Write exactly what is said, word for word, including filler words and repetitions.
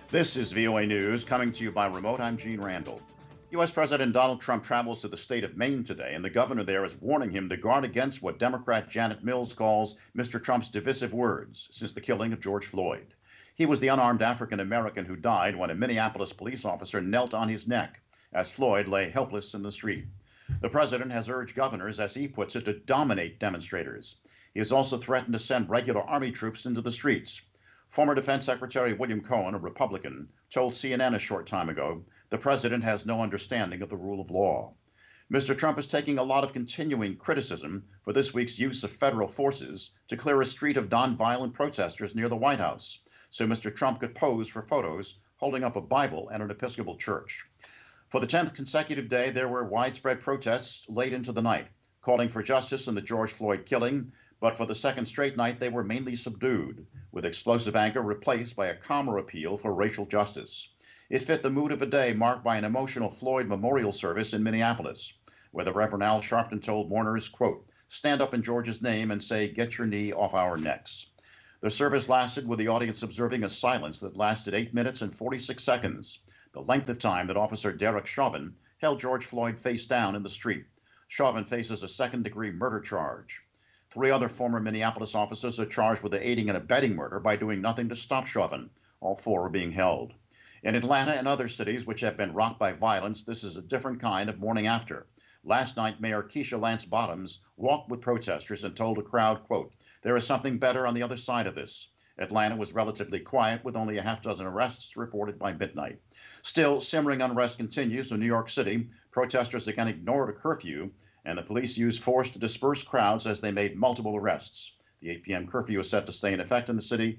This is V O A News, coming to you by remote. I'm Gene Randall. U S. President Donald Trump travels to the state of Maine today, and the governor there is warning him to guard against what Democrat Janet Mills calls Mister Trump's divisive words since the killing of George Floyd. He was the unarmed African American who died when a Minneapolis police officer knelt on his neck as Floyd lay helpless in the street. The president has urged governors, as he puts it, to dominate demonstrators. He has also threatened to send regular Army troops into the streets. Former Defense Secretary William Cohen, a Republican, told C N N a short time ago the president has no understanding of the rule of law. Mister Trump is taking a lot of continuing criticism for this week's use of federal forces to clear a street of nonviolent protesters near the White House, so Mister Trump could pose for photos holding up a Bible and an Episcopal church. For the tenth consecutive day, there were widespread protests late into the night, calling for justice in the George Floyd killing, but for the second straight night, they were mainly subdued, with explosive anger replaced by a calmer appeal for racial justice. It fit the mood of a day marked by an emotional Floyd memorial service in Minneapolis, where the Reverend Al Sharpton told mourners, quote, "Stand up in George's name and say, 'Get your knee off our necks.'" The service lasted with the audience observing a silence that lasted eight minutes and forty-six seconds, the length of time that Officer Derek Chauvin held George Floyd face down in the street. Chauvin faces a second-degree murder charge. Three other former Minneapolis officers are charged with aiding and abetting murder by doing nothing to stop Chauvin. All four are being held. In Atlanta and other cities which have been rocked by violence, this is a different kind of morning after. Last night, Mayor Keisha Lance Bottoms walked with protesters and told a crowd, quote, "There is something better on the other side of this." Atlanta was relatively quiet, with only a half dozen arrests reported by midnight. Still, simmering unrest continues in New York City. Protesters again ignored a curfew, and the police used force to disperse crowds as they made multiple arrests. The eight p.m. curfew is set to stay in effect in the city